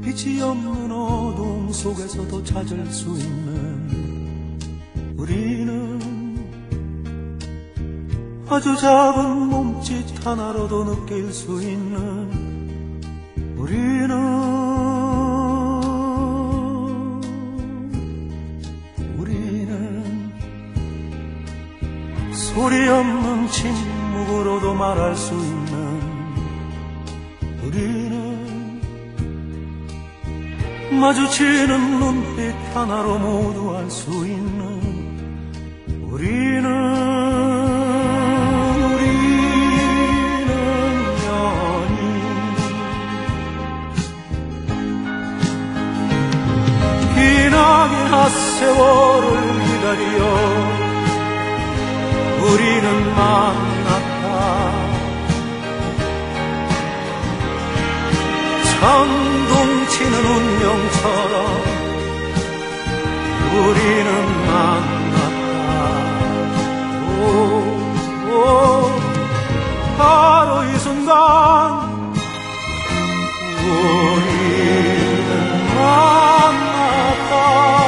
빛이 없는 어둠 속에서도 찾을 수 있는 우리는 아주 작은 몸짓 하나로도 느낄 수 있는 우리는 소리 없는 침묵으로도 말할 수 있는 우리는 마주치는 눈빛 하나로 모두 알 수 있는 우리는 연인. 기나긴 핫세월을 기다려 우리는 만났다. 천둥치는 운명처럼 우리는 만났다. 바로 이 순간 우리는 만났다.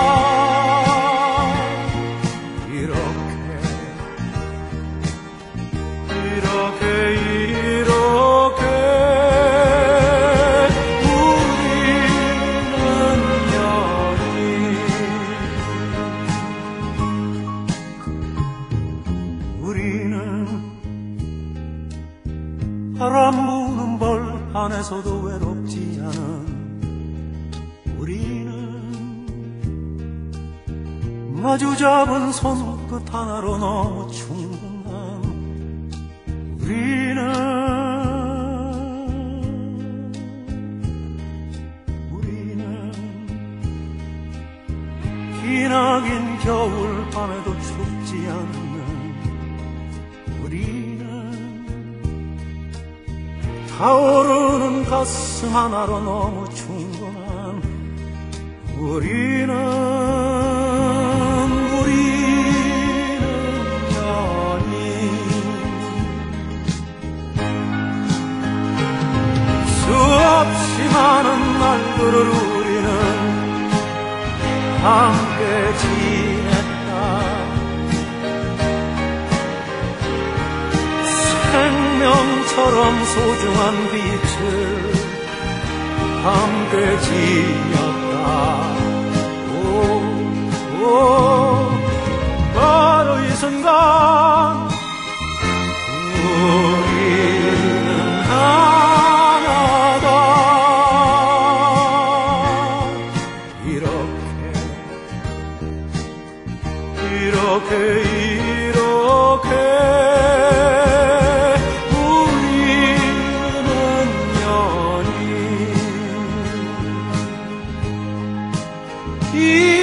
바람 부는 벌 안에서도 외롭지 않은 우리는 마주 잡은 손끝 하나로 너무 충분한 우리는 기나긴 겨울 밤에도 춥지 않는 우리는 타오르는 가슴 하나로 너무 충분한 우리는 연인. 수없이 많은 날들을 우리는 함께 지냈다. 생명처럼 소중한 빛을 함께 지녔다. 바로 이 순간 우리는 하나다. 이렇게 우리는 연인.